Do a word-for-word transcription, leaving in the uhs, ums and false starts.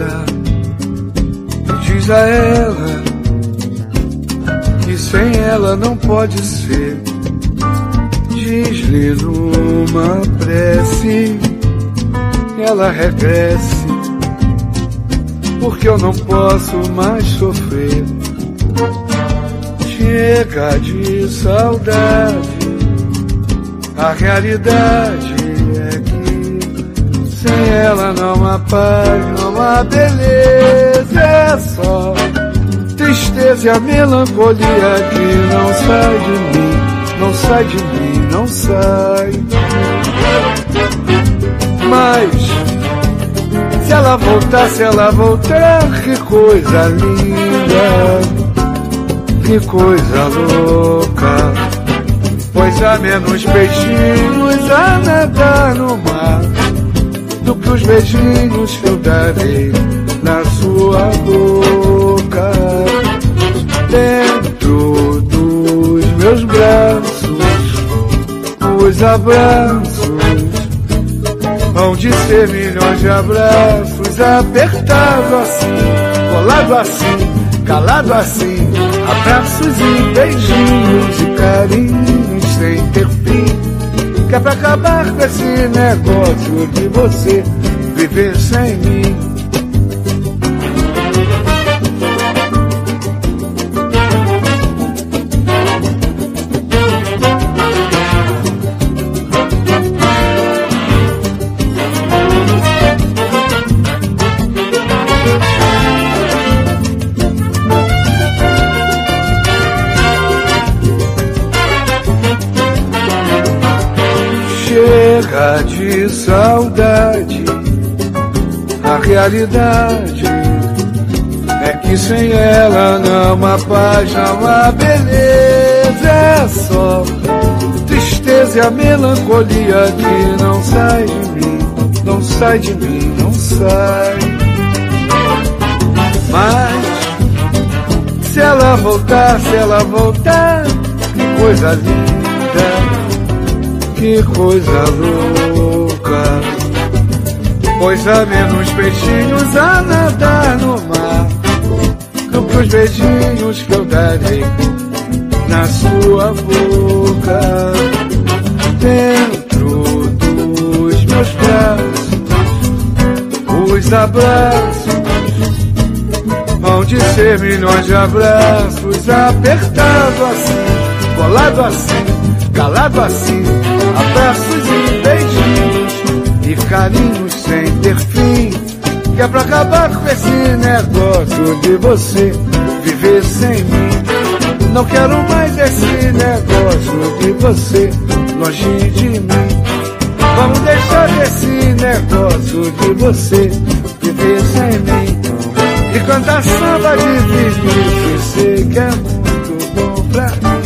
casa e diz a ela que sem ela não pode ser. Diz-lhe numa prece, ela regresse, porque eu não posso mais sofrer. Chega de saudade, a realidade é que sem ela não há paz, não há beleza, é só tristeza e a melancolia que não sai de mim, não sai de mim, não sai. Mas se ela voltar, se ela voltar, que coisa linda, que coisa louca, pois há menos peixinhos a nadar no mar do que os beijinhos que eu darei na sua boca. Dentro dos meus braços, os abraços vão de ser milhões de abraços, apertado assim, colado assim, calado assim, abraços e beijinhos e carinhos sem ter fim, que é pra acabar com esse negócio de você viver sem mim. Chega de saudade, a realidade é que sem ela não há paz, não há beleza, é só tristeza e a melancolia que não sai de mim, não sai de mim, não sai. Mas se ela voltar, se ela voltar, que coisa linda, que coisa louca, pois há menos peixinhos a nadar no mar do que os beijinhos que eu darei na sua boca. Dentro dos meus braços, os abraços vão de ser milhões de abraços, apertado assim, colado assim, calado assim, abraços e beijinhos e carinhos sem ter fim, que é pra acabar com esse negócio de você viver sem mim. Não quero mais esse negócio de você longe de mim. Vamos deixar desse negócio de você viver sem mim e cantar samba de viver, que sei que é muito bom pra mim.